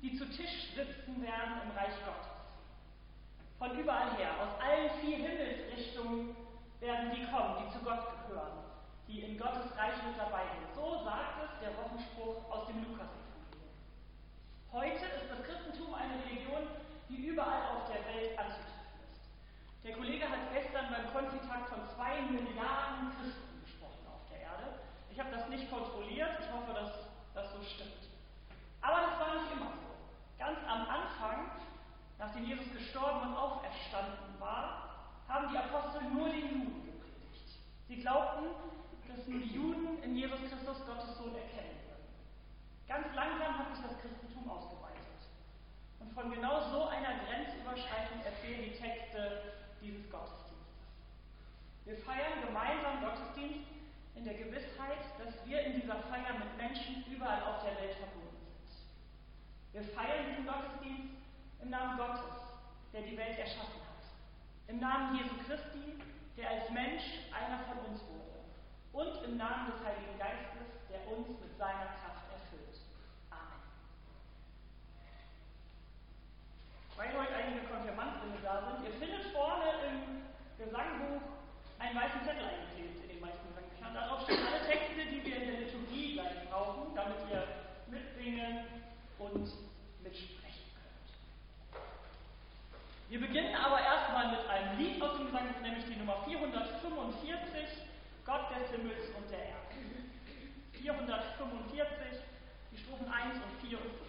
die zu Tisch sitzen werden im Reich Gottes. Von überall her, aus allen 4 Himmelsrichtungen werden die kommen, die zu Gott gehören, die in Gottes Reich mit dabei sind. So sagt es der Wochenspruch aus dem Lukasevangelium. Heute ist das Christentum eine Religion, die überall auf der Welt anzutreffen ist. Der Kollege hat gestern beim Konzitakt von 2 Milliarden Christen gesprochen auf der Erde. Ich habe das nicht kontrolliert, ich hoffe, dass das so stimmt. Aber das war nicht immer so. Ganz am Anfang, nachdem Jesus gestorben und auferstanden war, haben die Apostel nur den Juden gepredigt. Sie glaubten, dass nur die Juden in Jesus Christus Gottes Sohn erkennen würden. Ganz langsam hat sich das Christentum ausgeweitet. Und von genau so einer Grenzüberschreitung erzählen die Texte dieses Gottesdienstes. Wir feiern gemeinsam Gottesdienst in der Gewissheit, dass wir in dieser Feier mit Menschen überall auf der Welt verbunden sind. Wir feiern diesen Gottesdienst im Namen Gottes, der die Welt erschaffen hat. Im Namen Jesu Christi, der als Mensch einer von uns wurde. Und im Namen des Heiligen Geistes, der uns mit seiner Kraft erfüllt. Amen. Weil heute einige Konfirmandinnen da sind, ihr findet vorne im Gesangbuch einen weißen Zettel eingeklebt in den meisten Gesangbüchern. Darauf stehen alle Texte, die wir in der Liturgie gleich brauchen, damit ihr mitsingen und mitsprechen könnt. Wir beginnen aber erstmal mit einem Lied aus dem Gesangbuch, nämlich die Nummer 445, Gott des Himmels und der Erde. 445, die Strophen 1 und 4 und 5.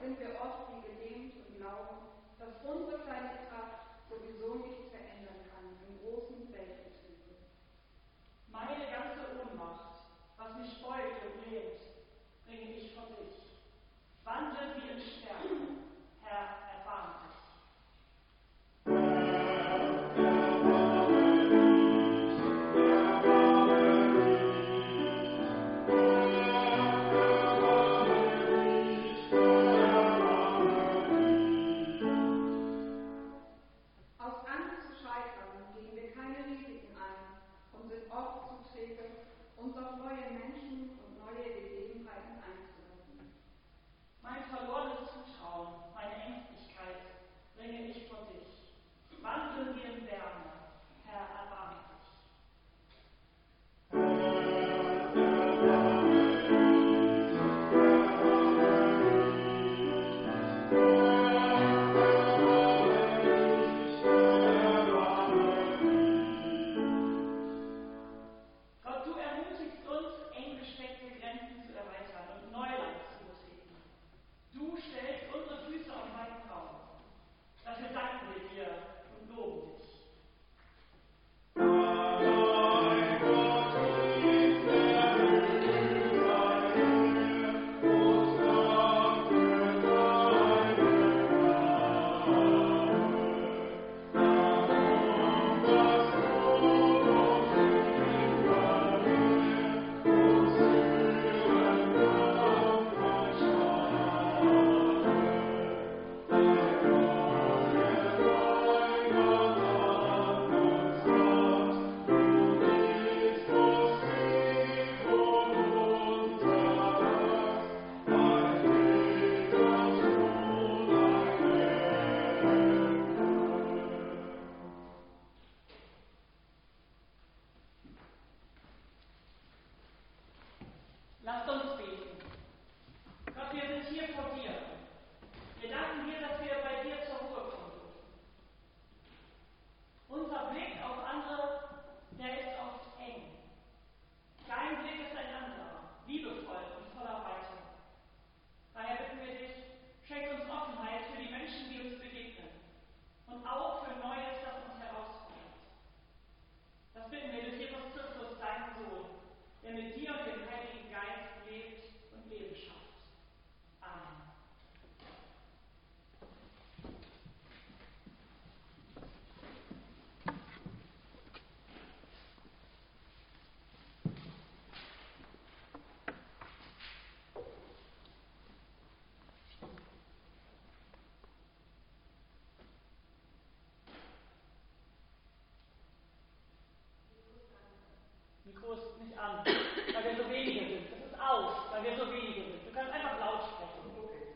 sind wir oft wie gelähmt und glauben, dass unsere kleine Kraft sowieso nichts verändern kann im großen Weltgetriebe. Meine ganze Ohnmacht, was mich beugt und lähmt, bringe ich vor dich. Wandle sie in Stärke, Herr, erbarme dich. uns auf neue Menschen und neue Gegebenheiten einzulassen. Mein verlorenes Zutrauen, meine Ängstlichkeit bringe ich vor dich. Wandle mir in Wärme, Herr, erbarme dich. Lasst uns beten. Gott, wir sind hier vor dir. Wir danken dir, dass wir bei dir zur Ruhe kommen dürfen. Unser Blick auf andere, der ist oft eng. Dein Blick ist ein anderer, liebevoll und voller Weite. Daher bitten wir dich, schenk uns Offenheit für die Menschen, die uns begegnen und auch für Neues, das uns herausfordert. Das bitten wir durch Jesus Christus, deinen Sohn, der mit dir und dem Heiligen Geist lebt und Leben schafft. Amen. Mikro ist nicht an, weil wir so wenige sind. Es ist aus, weil wir so wenige sind. Du kannst einfach laut sprechen. Okay.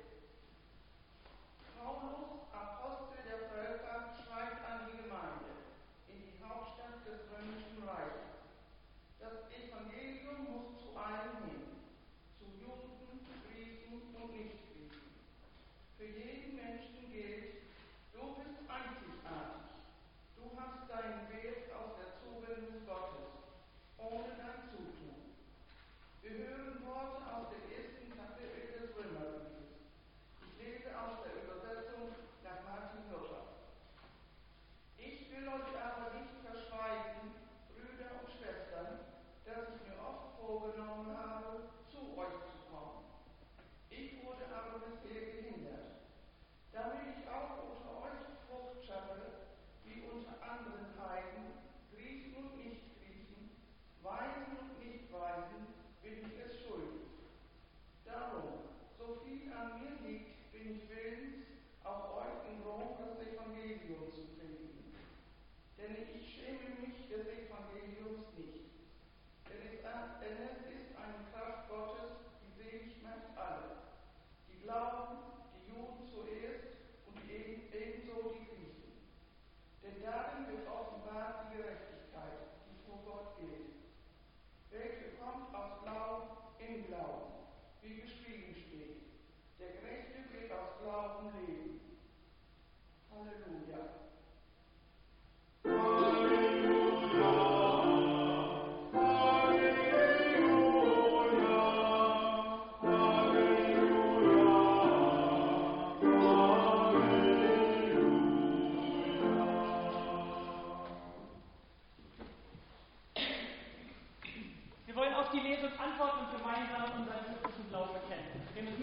Paulus, Apostel der Völker, schreibt an die Gemeinde in die Hauptstadt des Römischen Reiches. Das Evangelium muss zu allen hin, zu Juden, Griechen und Nichtgriechen. Für jeden Menschen gilt, du bist einzigartig. Du hast deinen Wert aus der Zuwendung Gottes, ohne dein Zutun. Wir hören Worte aus dem ersten Kapitel des Römerbriefes. Ich lese aus der Übersetzung nach Martin Luther. Ich will euch aber nicht verschweigen, Brüder und Schwestern, dass ich mir oft vorgenommen habe, zu euch zu kommen. Ich wurde aber bisher gehindert, damit ich auch unter euch Frucht schaffe, wie unter anderen Heiden, Griechen und Nichtgriechen, Weisen und Nichtweisen, bin ich es schuldig. Darum, so viel an mir liegt, bin ich willens, auch euch in Rom das Evangelium zu predigen. Denn ich schäme mich des Evangeliums nicht. Denn es ist eine Kraft Gottes, die selig macht alle, die glauben, die Juden zuerst und ebenso die Griechen. Denn darin wird offenbart die Gerechtigkeit, die vor Gott gilt, welche kommt aus Glauben im Glauben, wie geschrieben steht. Der Gerechte wird aus Glauben leben. Halleluja.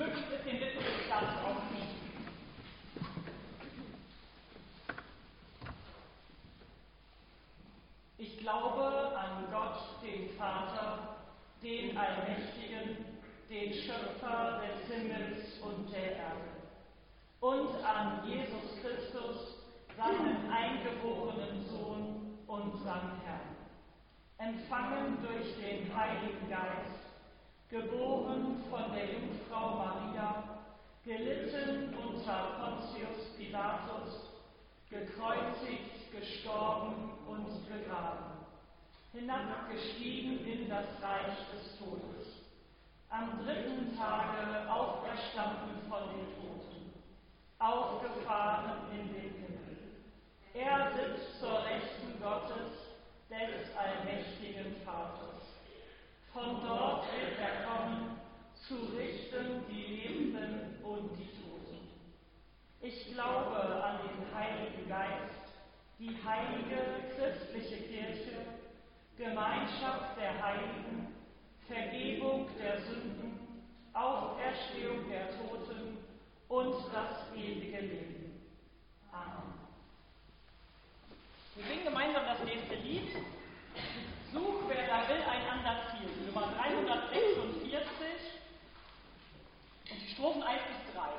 Möglich ist, den Lippen des Staates aufzunehmen. Ich glaube an Gott, den Vater, den Allmächtigen, den Schöpfer des Himmels und der Erde, und an Jesus Christus, seinen eingeborenen Sohn, unseren Herrn, empfangen durch den Heiligen Geist, geboren von der Jungfrau Maria, gelitten unter Pontius Pilatus, gekreuzigt, gestorben und begraben, hinabgestiegen in das Reich des Todes, am dritten Tage auferstanden von den Toten, aufgefahren in den Himmel. Er sitzt zur Rechten Gottes, des allmächtigen Vaters. Von dort wird er kommen, zu richten die Lebenden und die Toten. Ich glaube an den Heiligen Geist, die heilige christliche Kirche, Gemeinschaft der Heiligen, Vergebung der Sünden, Auferstehung der Toten und das ewige Leben. Amen. Wir singen gemeinsam das nächste Lied. Such, wer da will, einander zielen. Nummer 346 und die Strophen 1 bis 3.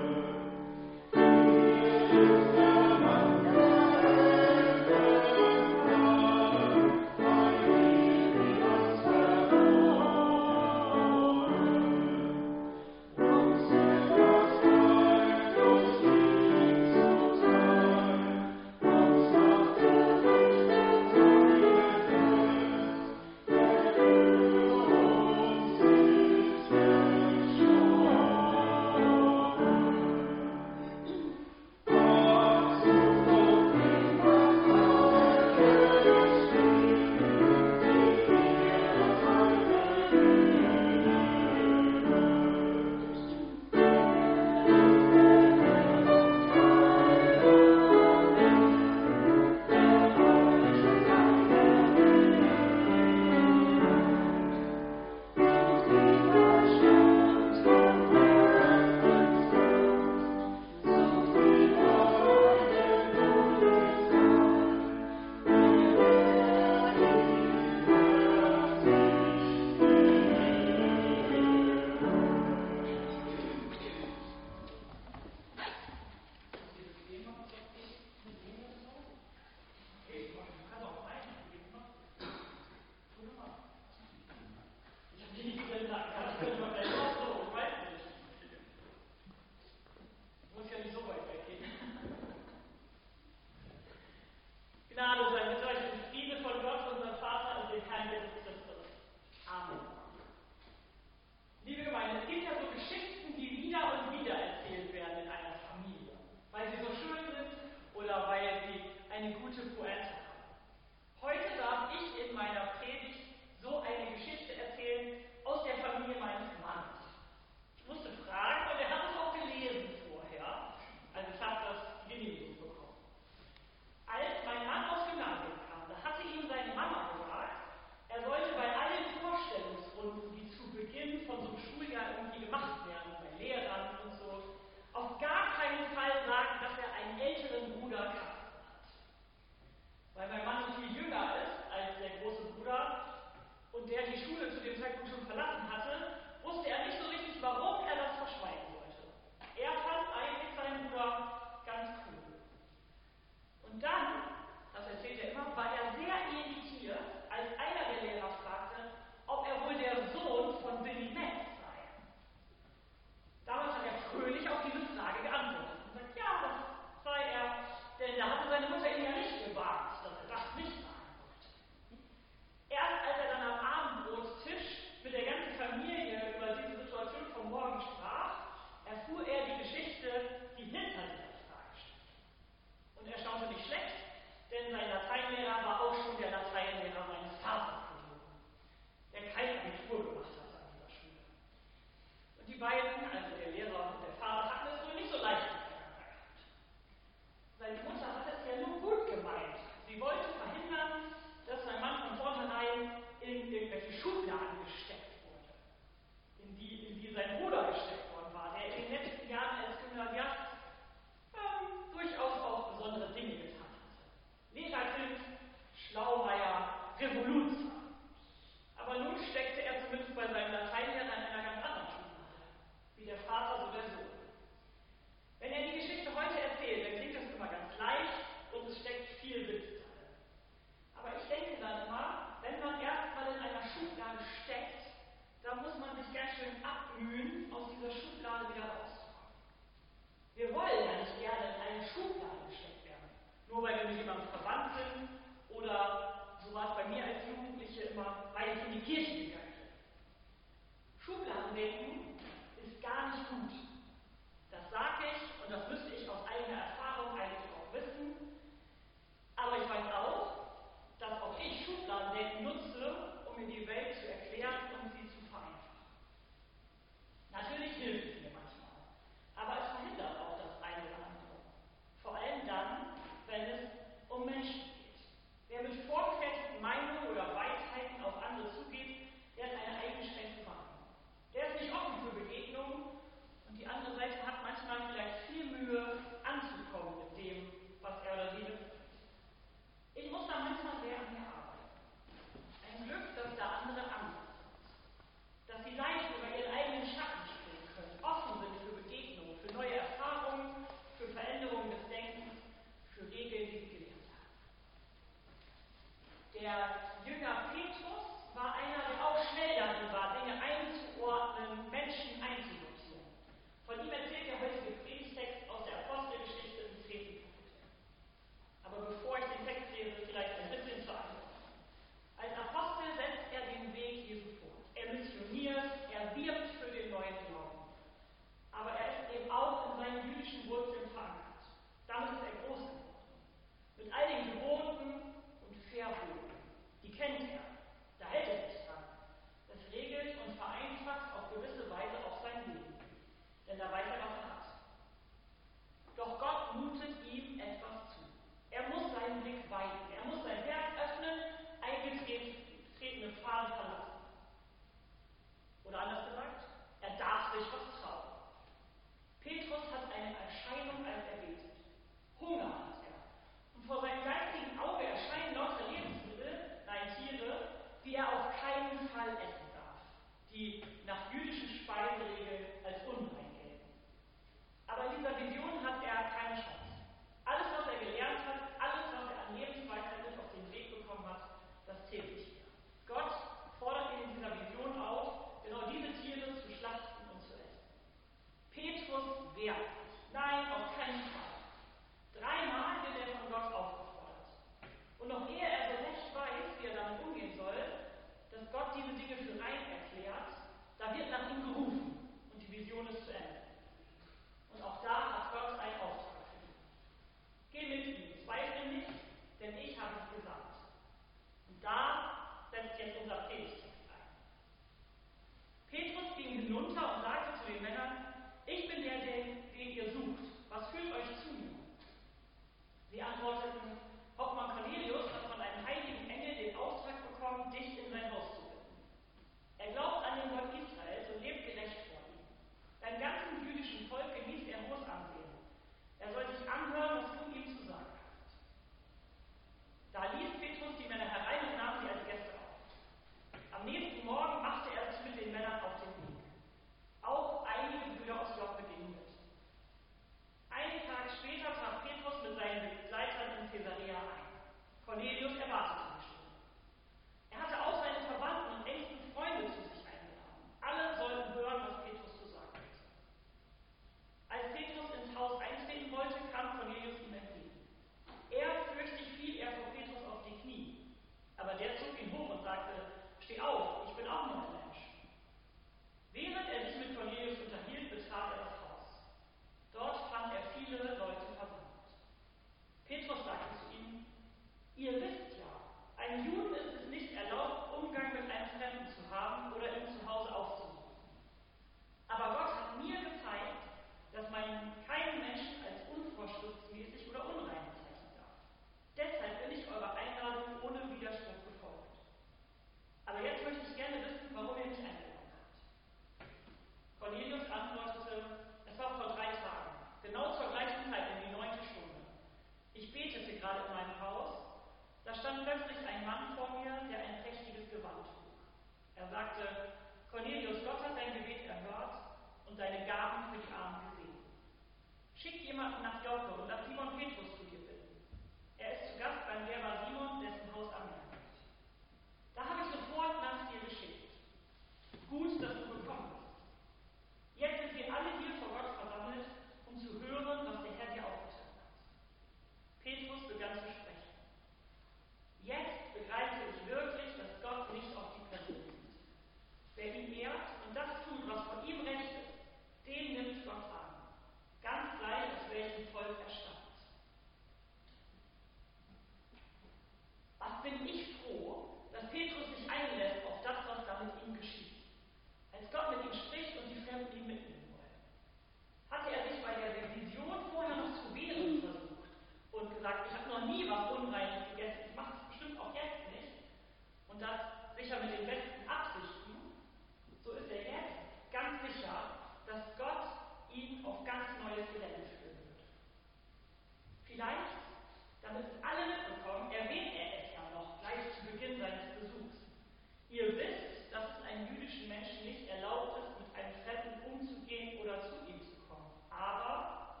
damit es alle mitbekommen, erwähnt er es ja noch gleich zu Beginn seines Besuchs. Ihr wisst, dass es einem jüdischen Menschen nicht erlaubt ist, mit einem Fremden umzugehen oder zu ihm zu kommen. Aber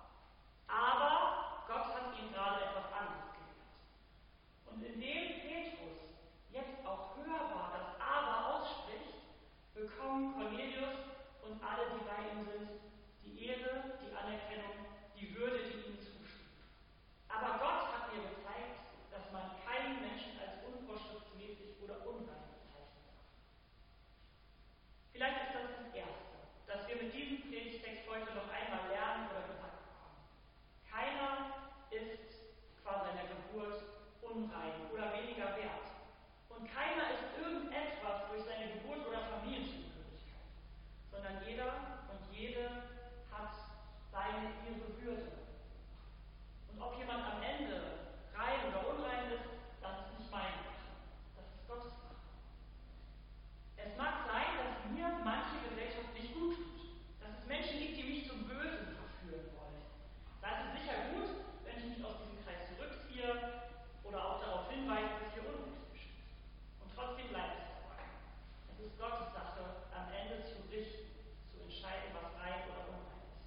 Gott hat ihm gerade etwas anderes gelehrt. Und indem Petrus jetzt auch hörbar das Aber ausspricht, bekommen Cornelius und alle, die bei ihm sind, die Ehre, die Anerkennung, die Würde, die ihnen zusteht. Aber Gott hat mir gezeigt, dass man keinen Menschen als unvorschriftsmäßig oder unrein bezeichnen darf. Vielleicht ist das das Erste, das wir mit diesem Predigtext heute noch einmal lernen oder gesagt bekommen. Keiner ist qua seiner Geburt unrein oder weniger wert. Und keiner ist irgendetwas durch seine Geburt oder Familienzugehörigkeit, sondern jeder und jede hat ihre Würde. Und ob jemand am Ende rein oder unrein ist, das ist nicht meine Sache. Das ist Gottes Sache. Es mag sein, dass mir manche Gesellschaft nicht gut tut, dass es Menschen gibt, die mich zum Bösen verführen wollen. Da ist es sicher gut, wenn ich mich aus diesem Kreis zurückziehe oder auch darauf hinweise, dass hier Unrecht besteht. Und trotzdem bleibt es dabei. Es ist Gottes Sache, am Ende zu richten, zu entscheiden, was rein oder unrein ist.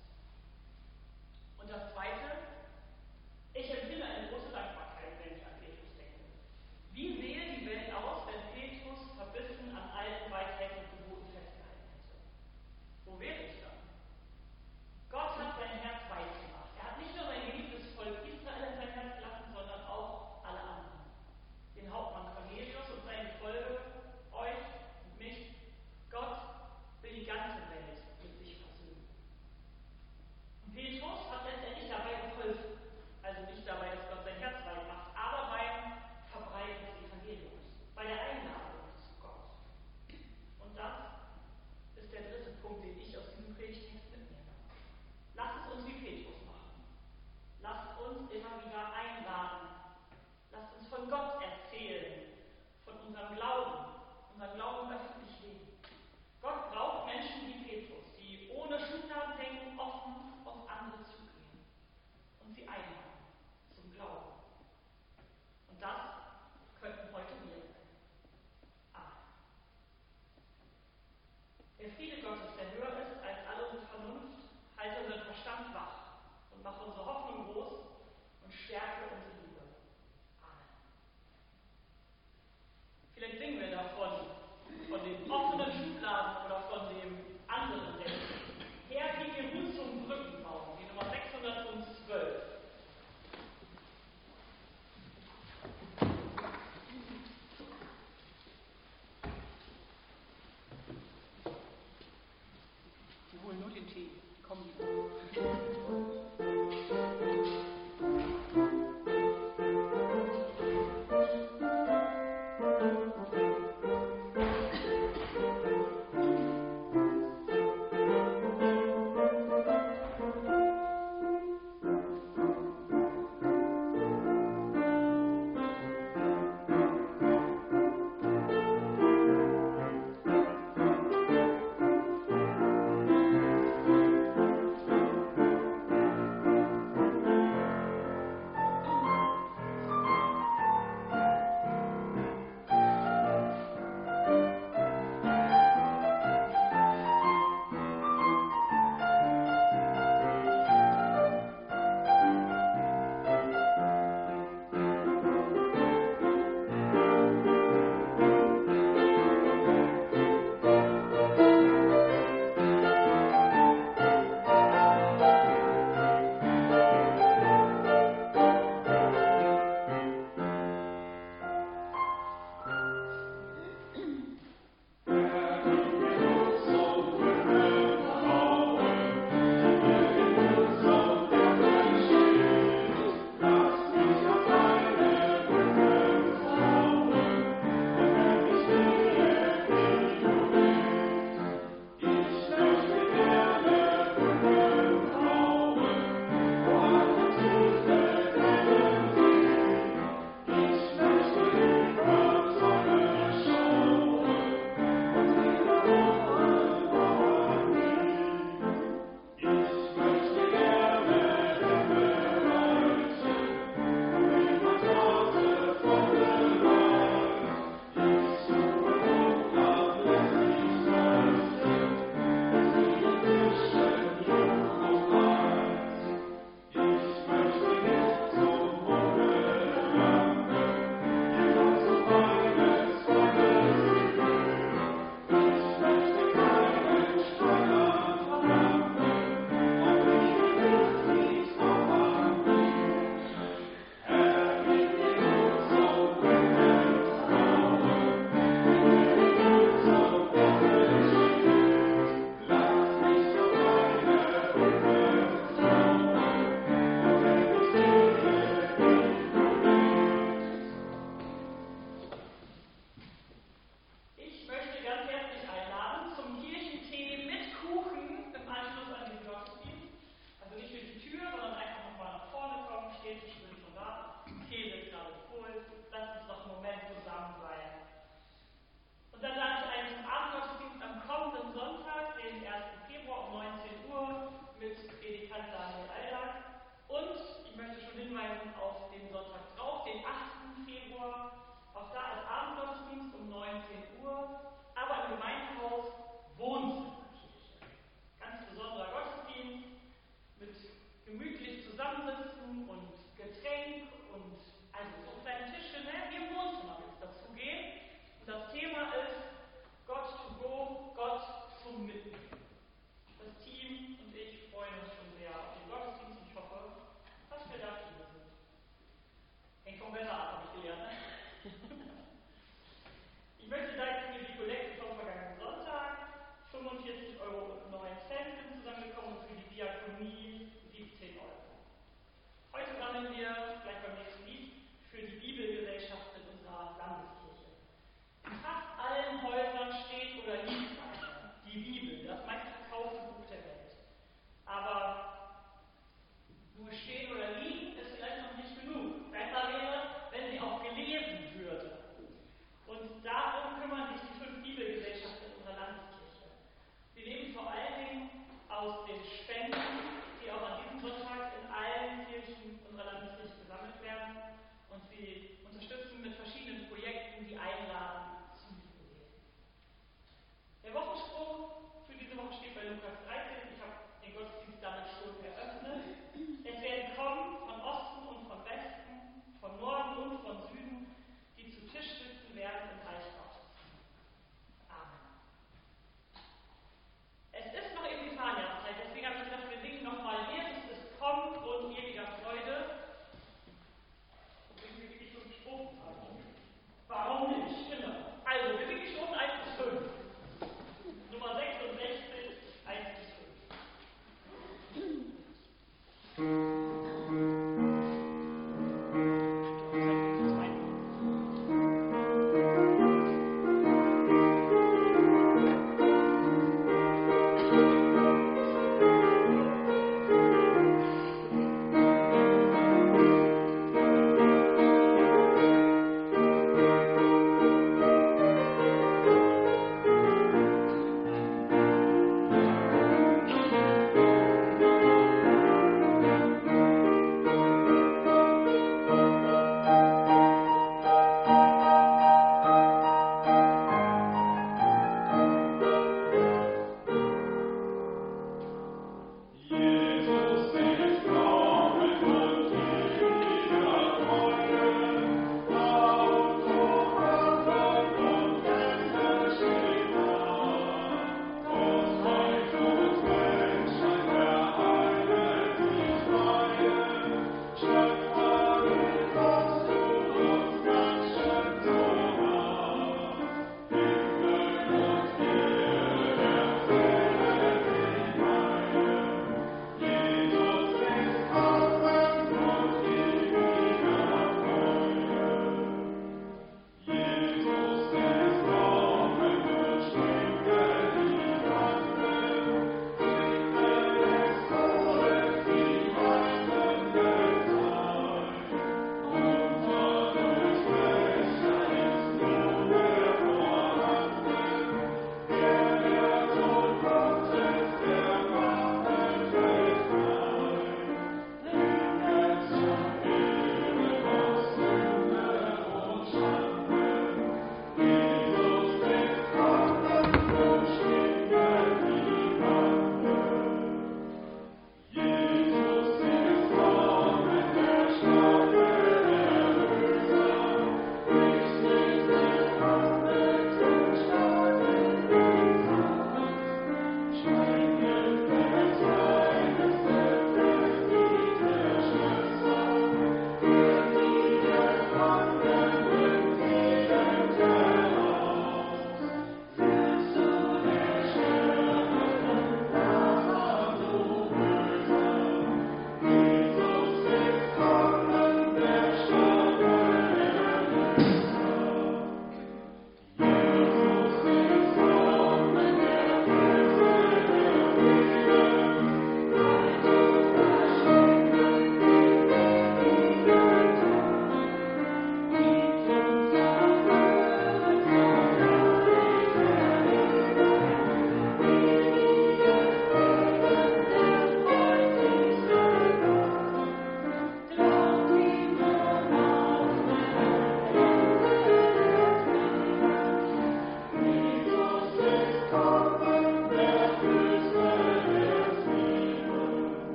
Und das Zweite, ich empfinde eine große Dankbarkeit, wenn ich an Petrus denke. Wie sähe die Welt aus, wenn Petrus verbissen an alten Weisheiten und Geboten festgehalten hätte? Wo wäre ich dann? Gott hat sein Herz weiß gemacht. Er hat nicht nur sein geliebtes Volk Israel in sein Herz gelassen, sondern auch alle anderen. Den Hauptmann Cornelius und seine Gefolge, euch und mich. Gott will die ganze Welt mit sich versöhnen. Und Petrus hat letztendlich dabei geholfen. Also nicht dabei, dass Gott sein Herz weit macht, aber beim Verbreiten des Evangeliums, bei der Einladung zu Gott. Und das ist der dritte Punkt, den ich aus diesem Predigtext mitnehme. Lasst es uns wie Petrus machen. Lasst uns immer wieder einladen. Lasst uns von Gott erzählen, von unserem Glauben öffentlich leben. Gott braucht Menschen wie Petrus, die ohne Schubladendenken offen auf andere zugehen und sie einladen zum Glauben. Und das könnten heute wir sein. Amen. Der Friede Gottes, der höher ist als alle unsere Vernunft, halte unseren Verstand wach und mache unsere Hoffnung groß und stärke unsere Liebe. Amen. Vielleicht singen wir davon, von den offenen Schubladen oder von dem anderen Denken. Herr, gib mir Mut zum Brückenbauen, die Nummer 612. Die holen nur den Tee, die kommen nicht.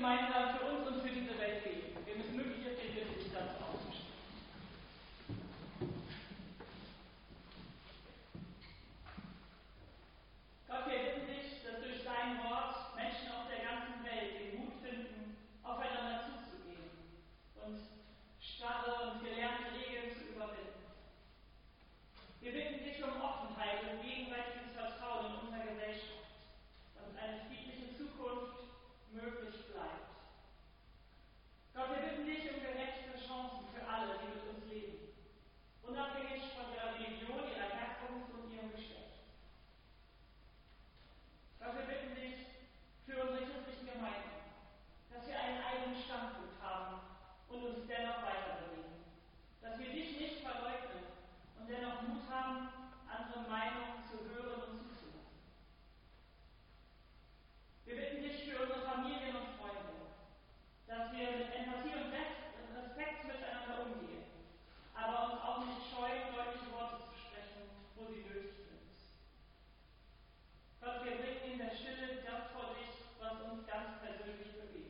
gemeinsam für uns und für diese Welt beten. Wem es möglich ist, den bitte ich dazu aufzustehen. Gott, wir bitten dich, dass durch dein Wort Menschen auf der ganzen Welt den Mut finden, aufeinander zuzugehen und starre und gelernte Regeln zu überwinden. Wir bitten dich um Offenheit und gegenseitiges Vertrauen in unserer Gesellschaft, damit eine friedliche Zukunft möglich bleibt. Gott, wir bitten dich um gerechte Chancen für alle, die mit uns leben, unabhängig von ihrer Religion, ihrer Herkunft und ihrem Geschlecht. Gott, wir bitten dich für unsere christlichen Gemeinden, dass wir einen eigenen Standpunkt haben und uns dennoch weiterbewegen, dass wir dich nicht verleugnen und dennoch Mut haben, andere Meinungen zu hören und zuzulassen. Wir bitten dich für unsere Familien und Freunde, dass wir mit Empathie und Respekt miteinander umgehen, aber uns auch nicht scheuen, deutliche Worte zu sprechen, wo sie nötig sind. Gott, wir bringen in der Stille das vor dich, was uns ganz persönlich bewegt.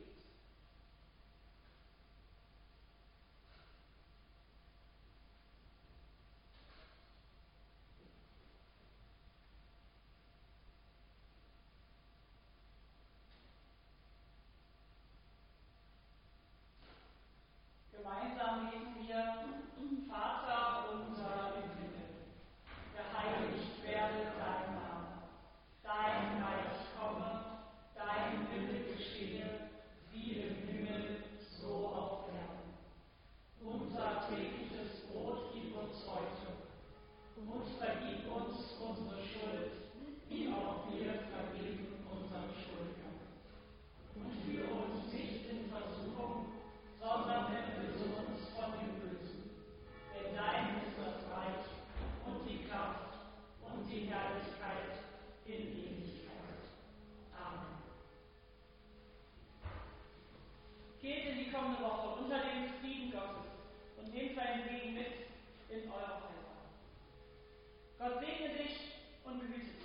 Gemeinsam beten wir: Vater unser im Himmel, geheiligt werde dein Name, dein Reich komme, dein Wille geschehe, wie im Himmel, so auf Erden. Unser tägliches Brot gib uns heute und vergib uns unsere Schuld, wie auch wir vergeben unseren Schuldnern. Und führe uns nicht in Versuchung, sondern erlöse uns von dem Bösen. Denn dein ist das Reich und die Kraft und die Herrlichkeit in Ewigkeit. Amen. Geht in die kommende Woche unter dem Frieden Gottes und nehmt seinen Segen mit in eure Häuser. Gott segne dich und behüte dich.